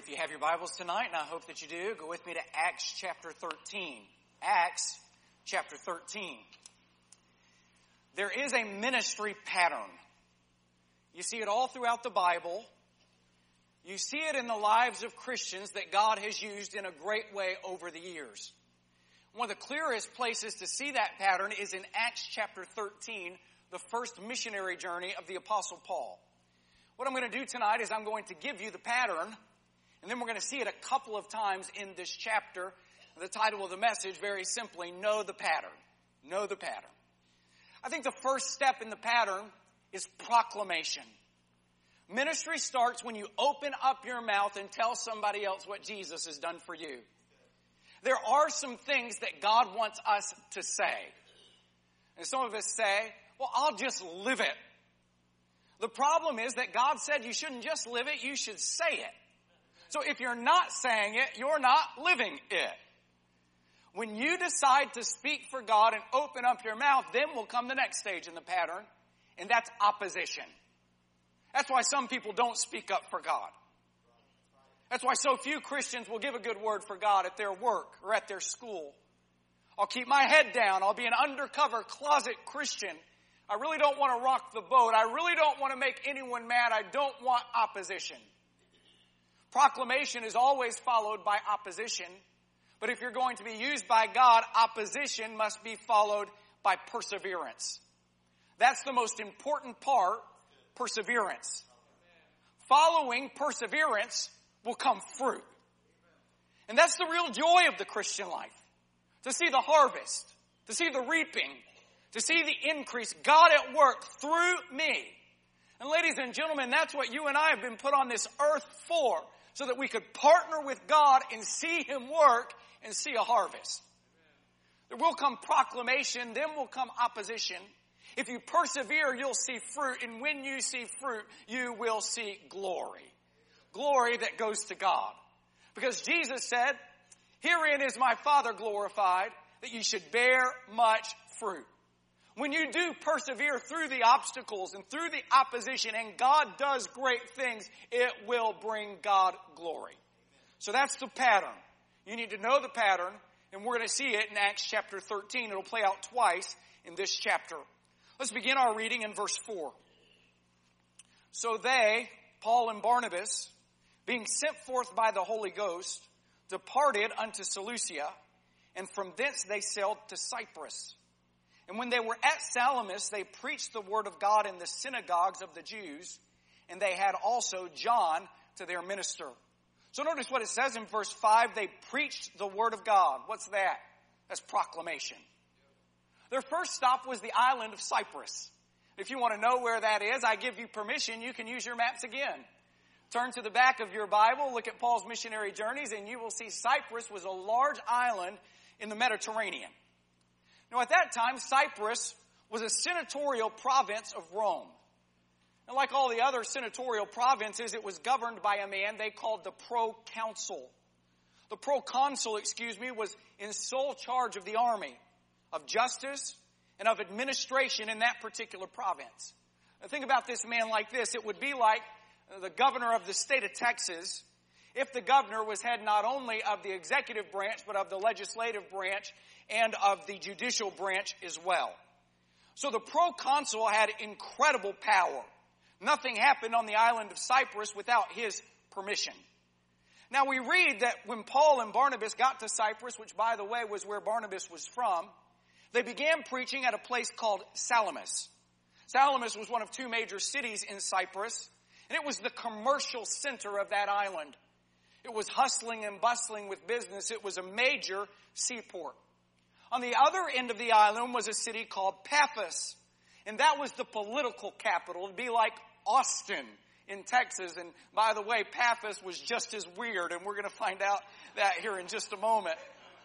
If you have your Bibles tonight, and I hope that you do, go with me to Acts chapter 13. Acts chapter 13. There is a ministry pattern. You see it all throughout the Bible. You see it in the lives of Christians that God has used in a great way over the years. One of the clearest places to see that pattern is in Acts chapter 13, the first missionary journey of the Apostle Paul. What I'm going to do tonight is I'm going to give you the pattern, and then we're going to see it a couple of times in this chapter. The title of the message, very simply, Know the Pattern. Know the pattern. I think the first step in the pattern is proclamation. Ministry starts when you open up your mouth and tell somebody else what Jesus has done for you. There are some things that God wants us to say. And some of us say, well, I'll just live it. The problem is that God said you shouldn't just live it, you should say it. So if you're not saying it, you're not living it. When you decide to speak for God and open up your mouth, then will come the next stage in the pattern, and that's opposition. That's why some people don't speak up for God. That's why so few Christians will give a good word for God at their work or at their school. I'll keep my head down. I'll be an undercover closet Christian. I really don't want to rock the boat. I really don't want to make anyone mad. I don't want opposition. Proclamation is always followed by opposition. But if you're going to be used by God, opposition must be followed by perseverance. That's the most important part, perseverance. Following perseverance will come fruit. And that's the real joy of the Christian life. To see the harvest, to see the reaping, to see the increase, God at work through me. And ladies and gentlemen, that's what you and I have been put on this earth for, so that we could partner with God and see Him work and see a harvest. There will come proclamation, then will come opposition. If you persevere, you'll see fruit, and when you see fruit, you will see glory. Glory that goes to God. Because Jesus said, "Herein is my Father glorified, that you should bear much fruit." When you do persevere through the obstacles and through the opposition, and God does great things, it will bring God glory. So that's the pattern. You need to know the pattern, and we're going to see it in Acts chapter 13. It'll play out twice in this chapter. Let's begin our reading in verse 4. So they, Paul and Barnabas, being sent forth by the Holy Ghost, departed unto Seleucia, and from thence they sailed to Cyprus. And when they were at Salamis, they preached the word of God in the synagogues of the Jews, and they had also John to their minister. So notice what it says in verse 5, they preached the word of God. What's that? That's proclamation. Their first stop was the island of Cyprus. If you want to know where that is, I give you permission, you can use your maps again. Turn to the back of your Bible, look at Paul's missionary journeys, and you will see Cyprus was a large island in the Mediterranean. Now, at that time, Cyprus was a senatorial province of Rome. And like all the other senatorial provinces, it was governed by a man they called the proconsul. The proconsul, was in sole charge of the army, of justice, and of administration in that particular province. Now, think about this man like this. It would be like the governor of the state of Texas, if the governor was head not only of the executive branch, but of the legislative branch and of the judicial branch as well. So the proconsul had incredible power. Nothing happened on the island of Cyprus without his permission. Now we read that when Paul and Barnabas got to Cyprus, which by the way was where Barnabas was from, they began preaching at a place called Salamis. Salamis was one of two major cities in Cyprus, and it was the commercial center of that island. It was hustling and bustling with business. It was a major seaport. On the other end of the island was a city called Paphos, and that was the political capital. It'd be like Austin in Texas, and by the way, Paphos was just as weird, and we're going to find out that here in just a moment.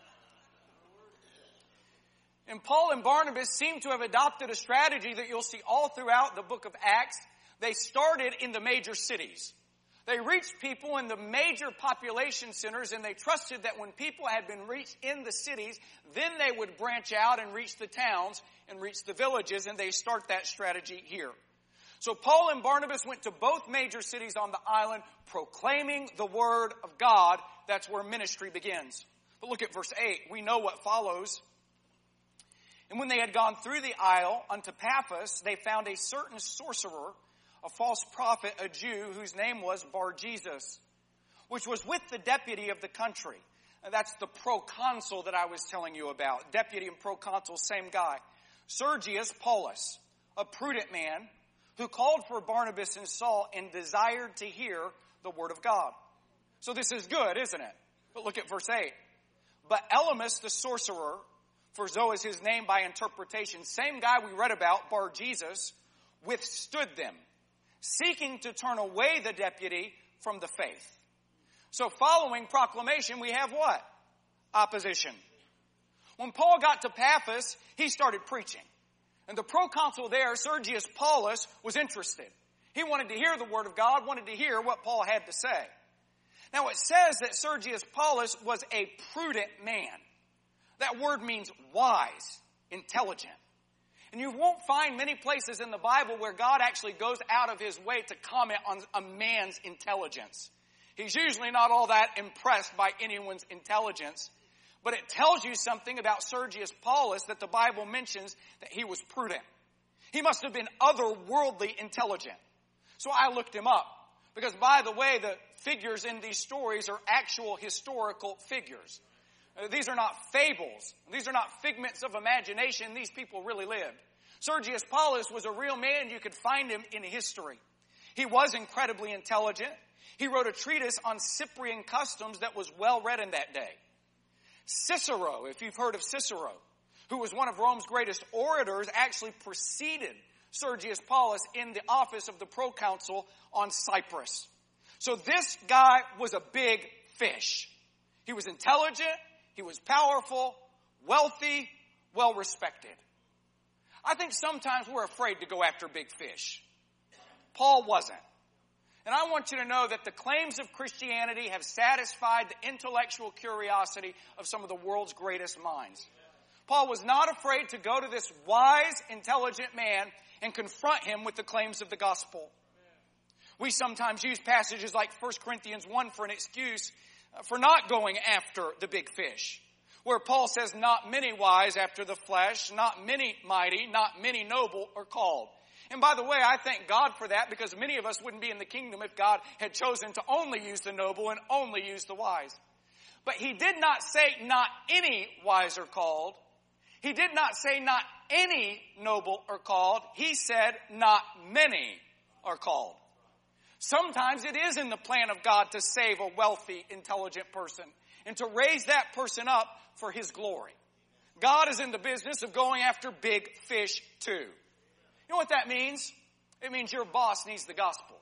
And Paul and Barnabas seem to have adopted a strategy that you'll see all throughout the book of Acts. They started in the major cities. They reached people in the major population centers, and they trusted that when people had been reached in the cities, then they would branch out and reach the towns and reach the villages, and they start that strategy here. So Paul and Barnabas went to both major cities on the island, proclaiming the word of God. That's where ministry begins. But look at verse 8. We know what follows. And when they had gone through the isle unto Paphos, they found a certain sorcerer, a false prophet, a Jew, whose name was Bar-Jesus, which was with the deputy of the country. And that's the proconsul that I was telling you about. Deputy and proconsul, same guy. Sergius Paulus, a prudent man, who called for Barnabas and Saul and desired to hear the word of God. So this is good, isn't it? But look at verse 8. But Elymas the sorcerer, for so is his name by interpretation, same guy we read about, Bar-Jesus, withstood them, seeking to turn away the deputy from the faith. So following proclamation, we have what? Opposition. When Paul got to Paphos, he started preaching. And the proconsul there, Sergius Paulus, was interested. He wanted to hear the word of God, wanted to hear what Paul had to say. Now it says that Sergius Paulus was a prudent man. That word means wise, intelligent. And you won't find many places in the Bible where God actually goes out of his way to comment on a man's intelligence. He's usually not all that impressed by anyone's intelligence. But it tells you something about Sergius Paulus that the Bible mentions that he was prudent. He must have been otherworldly intelligent. So I looked him up. Because by the way, the figures in these stories are actual historical figures. These are not fables. These are not figments of imagination. These people really lived. Sergius Paulus was a real man. You could find him in history. He was incredibly intelligent. He wrote a treatise on Cyprian customs that was well read in that day. Cicero, if you've heard of Cicero, who was one of Rome's greatest orators, actually preceded Sergius Paulus in the office of the proconsul on Cyprus. So this guy was a big fish. He was intelligent, he was powerful, wealthy, well respected. I think sometimes we're afraid to go after big fish. Paul wasn't. And I want you to know that the claims of Christianity have satisfied the intellectual curiosity of some of the world's greatest minds. Paul was not afraid to go to this wise, intelligent man and confront him with the claims of the gospel. We sometimes use passages like 1 Corinthians 1 for an excuse for not going after the big fish, where Paul says, not many wise after the flesh, not many mighty, not many noble are called. And by the way, I thank God for that, because many of us wouldn't be in the kingdom if God had chosen to only use the noble and only use the wise. But he did not say not any wise are called. He did not say not any noble are called. He said not many are called. Sometimes it is in the plan of God to save a wealthy, intelligent person and to raise that person up for his glory. God is in the business of going after big fish too. You know what that means? It means your boss needs the gospel.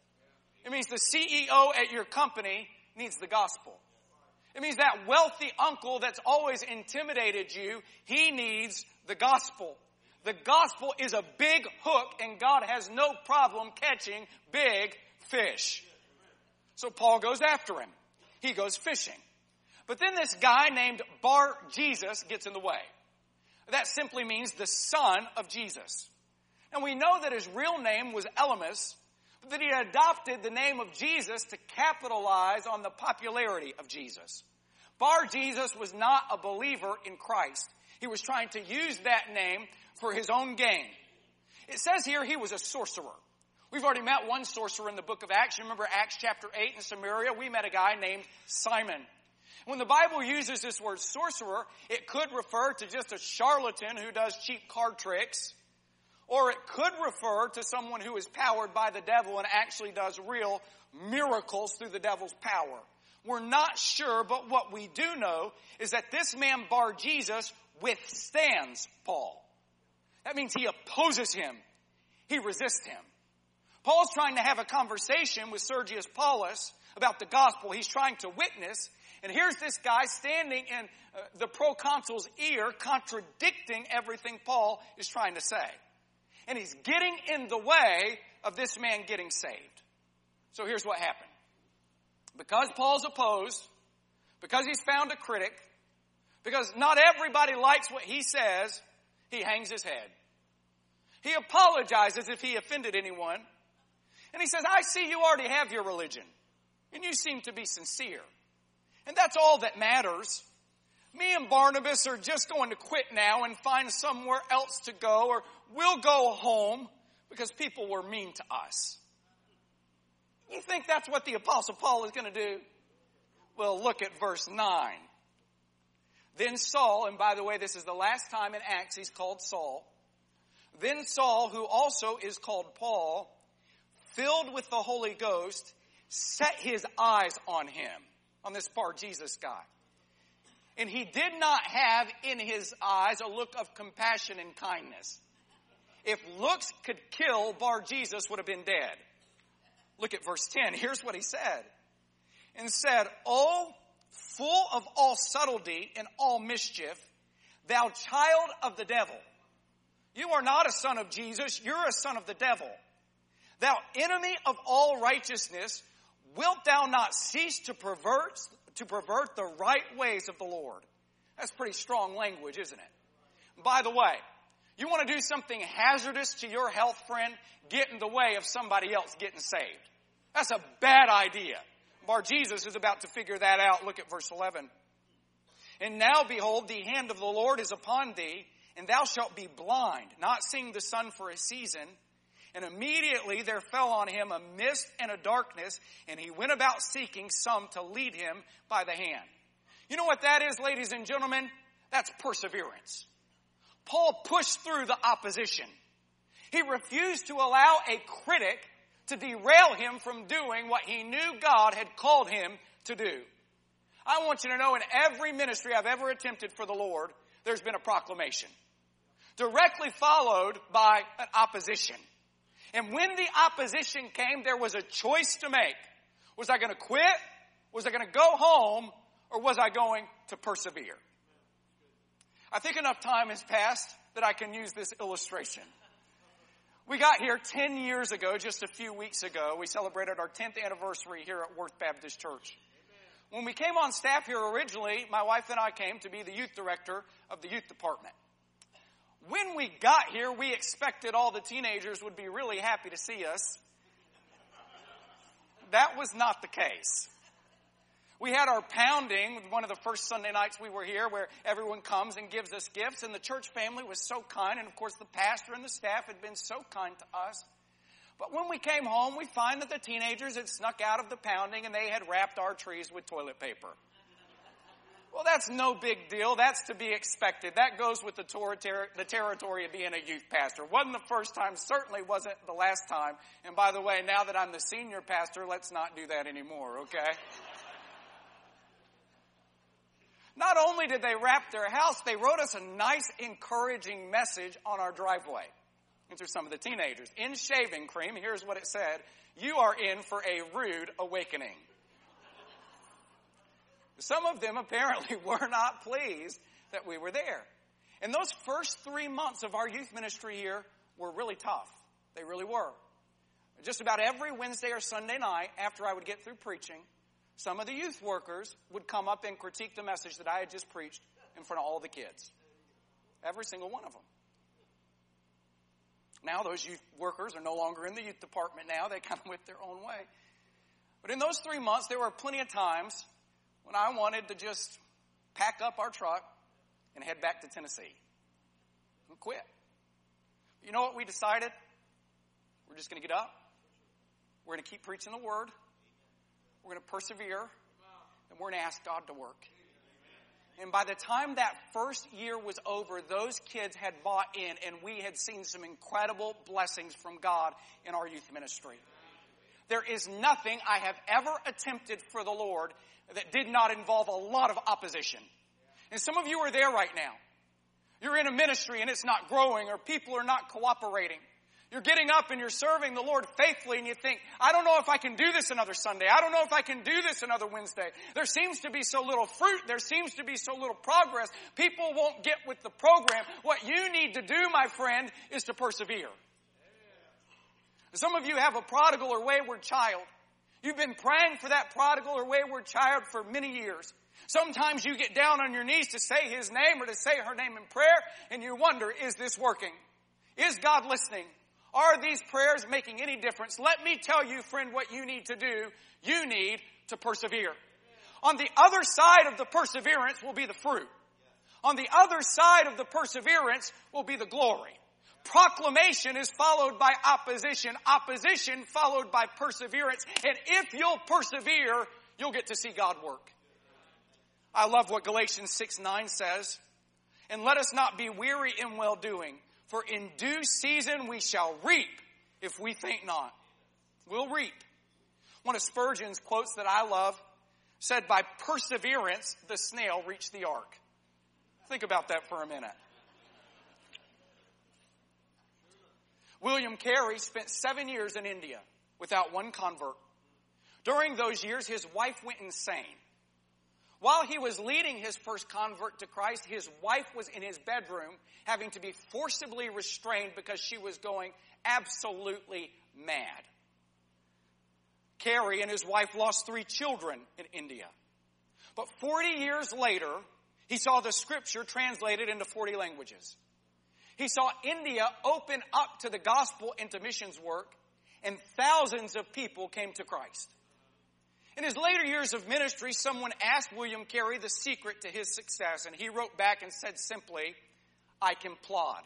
It means the CEO at your company needs the gospel. It means that wealthy uncle that's always intimidated you, he needs the gospel. The gospel is a big hook, and God has no problem catching big fish. So Paul goes after him. He goes fishing. But then this guy named Bar-Jesus gets in the way. That simply means the son of Jesus. And we know that his real name was Elymas, but that he adopted the name of Jesus to capitalize on the popularity of Jesus. Bar-Jesus was not a believer in Christ. He was trying to use that name for his own gain. It says here he was a sorcerer. We've already met one sorcerer in the book of Acts. You remember Acts chapter 8 in Samaria? We met a guy named Simon. When the Bible uses this word sorcerer, it could refer to just a charlatan who does cheap card tricks. Or it could refer to someone who is powered by the devil and actually does real miracles through the devil's power. We're not sure, but what we do know is that this man Bar-Jesus withstands Paul. That means he opposes him. He resists him. Paul's trying to have a conversation with Sergius Paulus about the gospel. He's trying to witness. And here's this guy standing in the proconsul's ear contradicting everything Paul is trying to say. And he's getting in the way of this man getting saved. So here's what happened. Because Paul's opposed, because he's found a critic, because not everybody likes what he says, he hangs his head. He apologizes if he offended anyone. And he says, I see you already have your religion. And you seem to be sincere. And that's all that matters. Me and Barnabas are just going to quit now and find somewhere else to go, or we'll go home because people were mean to us. You think that's what the Apostle Paul is going to do? Well, look at verse 9. Then Saul, and by the way, this is the last time in Acts he's called Saul. Then Saul, who also is called Paul, filled with the Holy Ghost, set his eyes on him, on this Bar-Jesus guy. And he did not have in his eyes a look of compassion and kindness. If looks could kill, Bar-Jesus would have been dead. Look at verse 10. Here's what he said. And said, O full of all subtlety and all mischief, thou child of the devil. You are not a son of Jesus, you're a son of the devil. Thou enemy of all righteousness, wilt thou not cease to pervert the right ways of the Lord? That's pretty strong language, isn't it? By the way, you want to do something hazardous to your health, friend? Get in the way of somebody else getting saved. That's a bad idea. Bar-Jesus is about to figure that out. Look at verse 11. And now, behold, the hand of the Lord is upon thee, and thou shalt be blind, not seeing the sun for a season. And immediately there fell on him a mist and a darkness, and he went about seeking some to lead him by the hand. You know what that is, ladies and gentlemen? That's perseverance. Paul pushed through the opposition. He refused to allow a critic to derail him from doing what he knew God had called him to do. I want you to know, in every ministry I've ever attempted for the Lord, there's been a proclamation, directly followed by an opposition. And when the opposition came, there was a choice to make. Was I going to quit? Was I going to go home? Or was I going to persevere? I think enough time has passed that I can use this illustration. We got here 10 years ago, just a few weeks ago. We celebrated our 10th anniversary here at Worth Baptist Church. When we came on staff here originally, my wife and I came to be the youth director of the youth department. When we got here, we expected all the teenagers would be really happy to see us. That was not the case. We had our pounding, one of the first Sunday nights we were here, where everyone comes and gives us gifts, and the church family was so kind, and of course the pastor and the staff had been so kind to us. But when we came home, we find that the teenagers had snuck out of the pounding, and they had wrapped our trees with toilet paper. Well, that's no big deal. That's to be expected. That goes with the territory of being a youth pastor. Wasn't the first time, certainly wasn't the last time. And by the way, now that I'm the senior pastor, let's not do that anymore, okay? Not only did they wrap their house, they wrote us a nice, encouraging message on our driveway. These are some of the teenagers. In shaving cream, here's what it said: you are in for a rude awakening. Some of them apparently were not pleased that we were there. And those first 3 months of our youth ministry here were really tough. They really were. Just about every Wednesday or Sunday night, after I would get through preaching, some of the youth workers would come up and critique the message that I had just preached in front of all the kids. Every single one of them. Now those youth workers are no longer in the youth department now. They kind of went their own way. But in those 3 months, there were plenty of times when I wanted to just pack up our truck and head back to Tennessee and quit. You know what we decided? We're just going to get up. We're going to keep preaching the word. We're going to persevere. And we're going to ask God to work. And by the time that first year was over, those kids had bought in, and we had seen some incredible blessings from God in our youth ministry. There is nothing I have ever attempted for the Lord that did not involve a lot of opposition. And some of you are there right now. You're in a ministry and it's not growing, or people are not cooperating. You're getting up and you're serving the Lord faithfully, and you think, I don't know if I can do this another Sunday. I don't know if I can do this another Wednesday. There seems to be so little fruit. There seems to be so little progress. People won't get with the program. What you need to do, my friend, is to persevere. Some of you have a prodigal or wayward child. You've been praying for that prodigal or wayward child for many years. Sometimes you get down on your knees to say his name or to say her name in prayer, and you wonder, is this working? Is God listening? Are these prayers making any difference? Let me tell you, friend, what you need to do. You need to persevere. On the other side of the perseverance will be the fruit. On the other side of the perseverance will be the glory. Proclamation is followed by opposition. Opposition followed by perseverance. And if you'll persevere, you'll get to see God work. I love what Galatians 6:9 says. And let us not be weary in well-doing, for in due season we shall reap if we faint not. We'll reap. One of Spurgeon's quotes that I love said, by perseverance the snail reached the ark. Think about that for a minute. William Carey spent 7 years in India without one convert. During those years, his wife went insane. While he was leading his first convert to Christ, his wife was in his bedroom having to be forcibly restrained because she was going absolutely mad. Carey and his wife lost 3 children in India. But 40 years later, he saw the scripture translated into 40 languages. He saw India open up to the gospel and to missions work, and thousands of people came to Christ. In his later years of ministry, someone asked William Carey the secret to his success, and he wrote back and said simply, I can plod.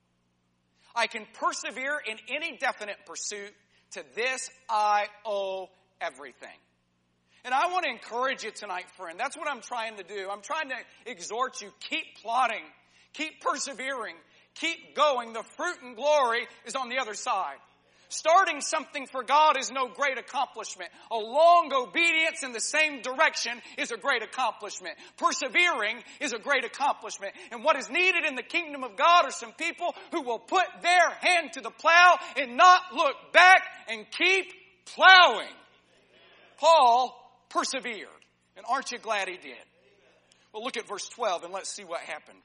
I can persevere in any definite pursuit. To this I owe everything. And I want to encourage you tonight, friend. That's what I'm trying to do. I'm trying to exhort you. Keep plodding. Keep persevering. Keep going. The fruit and glory is on the other side. Starting something for God is no great accomplishment. A long obedience in the same direction is a great accomplishment. Persevering is a great accomplishment. And what is needed in the kingdom of God are some people who will put their hand to the plow and not look back and keep plowing. Paul persevered. And aren't you glad he did? Well, look at verse 12 and let's see what happened.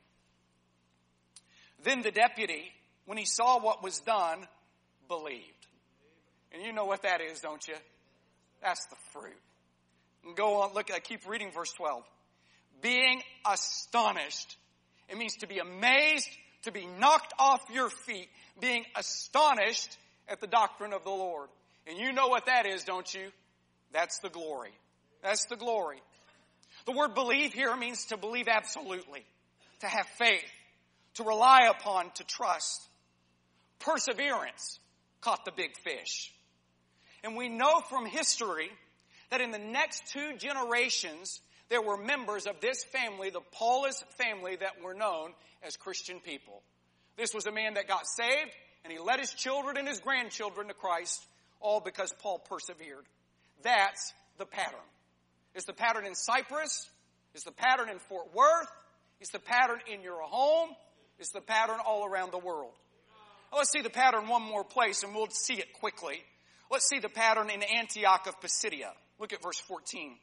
Then the deputy, when he saw what was done, believed. And you know what that is, don't you? That's the fruit. And go on, look, I keep reading verse 12. Being astonished. It means to be amazed, to be knocked off your feet. Being astonished at the doctrine of the Lord. And you know what that is, don't you? That's the glory. That's the glory. The word believe here means to believe absolutely. To have faith. To rely upon, to trust. Perseverance caught the big fish. And we know from history that in the next 2 generations, there were members of this family, the Paulus family, that were known as Christian people. This was a man that got saved, and he led his children and his grandchildren to Christ, all because Paul persevered. That's the pattern. It's the pattern in Cyprus. It's the pattern in Fort Worth. It's the pattern in your home. It's the pattern all around the world. Now, let's see the pattern one more place, and we'll see it quickly. Let's see the pattern in Antioch of Pisidia. Look at verse 14.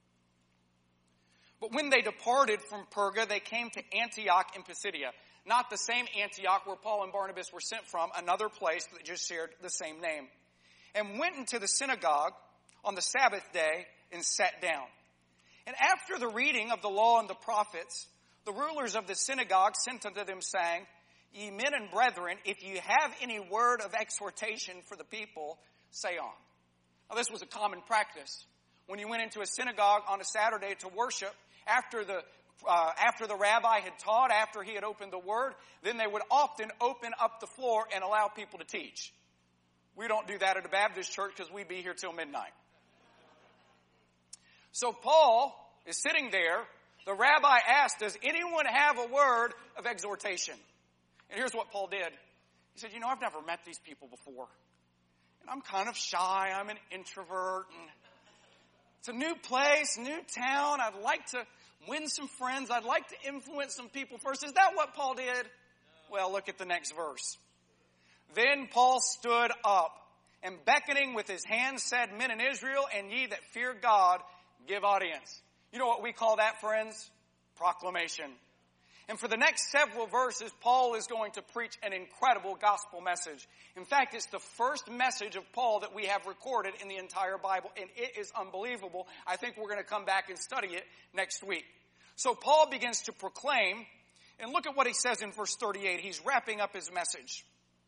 But when they departed from Perga, they came to Antioch in Pisidia. Not the same Antioch where Paul and Barnabas were sent from, another place that just shared the same name. And went into the synagogue on the Sabbath day and sat down. And after the reading of the law and the prophets, the rulers of the synagogue sent unto them, saying, Ye men and brethren, if you have any word of exhortation for the people, say on. Now this was a common practice. When you went into a synagogue on a Saturday to worship, after the rabbi had taught, after he had opened the word, then they would often open up the floor and allow people to teach. We don't do that at a Baptist church because we'd be here till midnight. So Paul is sitting there. The rabbi asked, does anyone have a word of exhortation? And here's what Paul did. He said, I've never met these people before. And I'm kind of shy. I'm an introvert. And it's a new place, new town. I'd like to win some friends. I'd like to influence some people first. Is that what Paul did? No. Well, look at the next verse. Then Paul stood up and beckoning with his hand said, Men in Israel and ye that fear God, give audience. You know what we call that, friends? Proclamation. And for the next several verses, Paul is going to preach an incredible gospel message. In fact, it's the first message of Paul that we have recorded in the entire Bible, and it is unbelievable. I think we're going to come back and study it next week. So Paul begins to proclaim, and look at what he says in verse 38. He's wrapping up his message.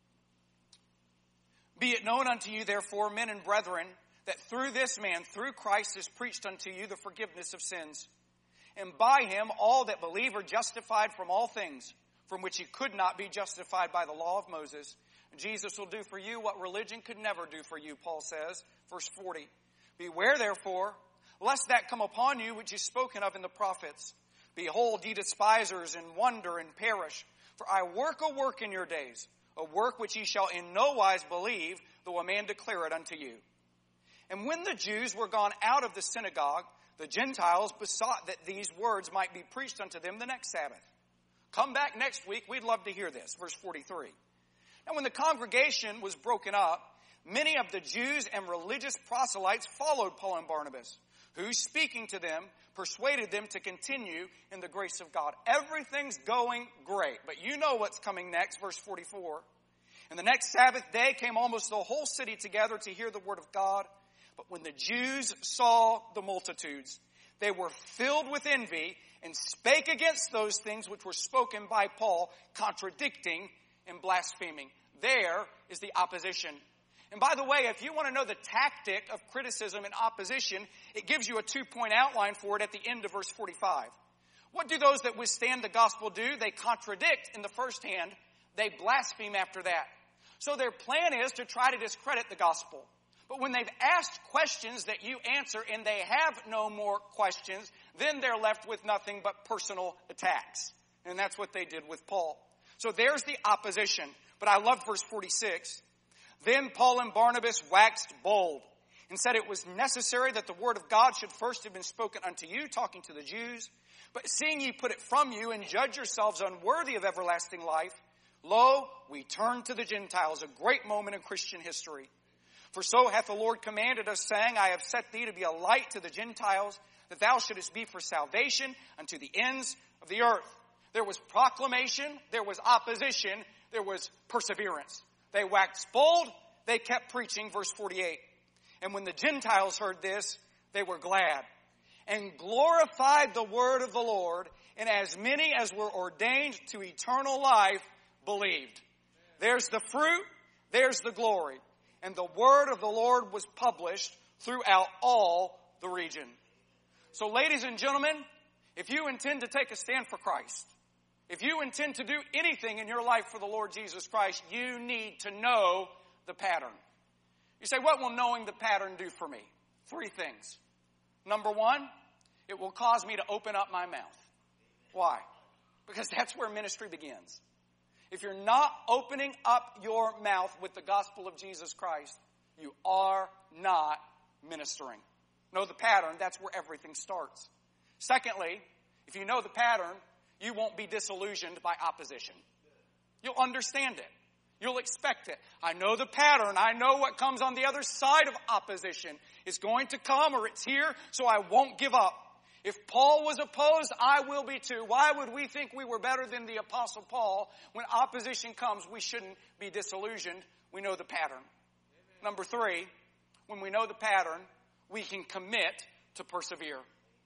Be it known unto you, therefore, men and brethren, that through this man, through Christ, is preached unto you the forgiveness of sins. And by him all that believe are justified from all things, from which you could not be justified by the law of Moses. Jesus will do for you what religion could never do for you, Paul says, verse 40. Beware, therefore, lest that come upon you which is spoken of in the prophets. Behold, ye despisers, and wonder and perish. For I work a work in your days, a work which ye shall in no wise believe, though a man declare it unto you. And when the Jews were gone out of the synagogue, the Gentiles besought that these words might be preached unto them the next Sabbath. Come back next week, we'd love to hear this. Verse 43. Now when the congregation was broken up, many of the Jews and religious proselytes followed Paul and Barnabas, who, speaking to them, persuaded them to continue in the grace of God. Everything's going great, but you know what's coming next, verse 44. And the next Sabbath day came almost the whole city together to hear the word of God. But when the Jews saw the multitudes, they were filled with envy and spake against those things which were spoken by Paul, contradicting and blaspheming. There is the opposition. And by the way, if you want to know the tactic of criticism and opposition, it gives you a 2-point outline for it at the end of verse 45. What do those that withstand the gospel do? They contradict in the first hand. They blaspheme after that. So their plan is to try to discredit the gospel. But when they've asked questions that you answer and they have no more questions, then they're left with nothing but personal attacks. And that's what they did with Paul. So there's the opposition. But I love verse 46. Then Paul and Barnabas waxed bold and said it was necessary that the word of God should first have been spoken unto you, talking to the Jews. But seeing ye put it from you and judge yourselves unworthy of everlasting life, lo, we turn to the Gentiles, a great moment in Christian history. For so hath the Lord commanded us, saying, I have set thee to be a light to the Gentiles, that thou shouldest be for salvation unto the ends of the earth. There was proclamation, there was opposition, there was perseverance. They waxed bold, they kept preaching, verse 48. And when the Gentiles heard this, they were glad, and glorified the word of the Lord, and as many as were ordained to eternal life believed. There's the fruit, there's the glory. And the word of the Lord was published throughout all the region. So ladies and gentlemen, if you intend to take a stand for Christ, if you intend to do anything in your life for the Lord Jesus Christ, you need to know the pattern. You say, what will knowing the pattern do for me? 3 things. Number 1, it will cause me to open up my mouth. Why? Because that's where ministry begins. If you're not opening up your mouth with the gospel of Jesus Christ, you are not ministering. Know the pattern, that's where everything starts. Secondly, if you know the pattern, you won't be disillusioned by opposition. You'll understand it. You'll expect it. I know the pattern. I know what comes on the other side of opposition. It's going to come or it's here, so I won't give up. If Paul was opposed, I will be too. Why would we think we were better than the Apostle Paul? When opposition comes, we shouldn't be disillusioned. We know the pattern. Amen. Number 3, when we know the pattern, we can commit to persevere.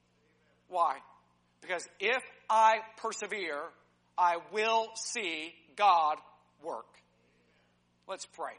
Why? Because if I persevere, I will see God work. Let's pray.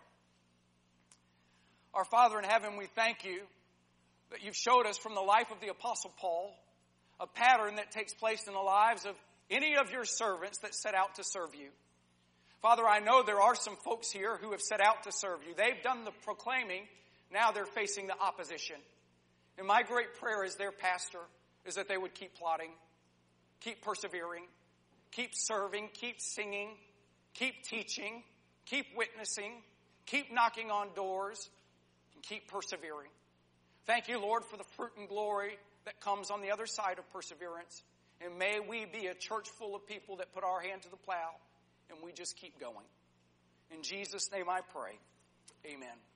Our Father in heaven, we thank you that you've showed us from the life of the Apostle Paul a pattern that takes place in the lives of any of your servants that set out to serve you. Father, I know there are some folks here who have set out to serve you. They've done the proclaiming. Now they're facing the opposition. And my great prayer as their pastor is that they would keep plotting, keep persevering, keep serving, keep singing, keep teaching, keep witnessing, keep knocking on doors, and keep persevering. Thank you, Lord, for the fruit and glory that comes on the other side of perseverance. And may we be a church full of people that put our hand to the plow and we just keep going. In Jesus' name I pray. Amen.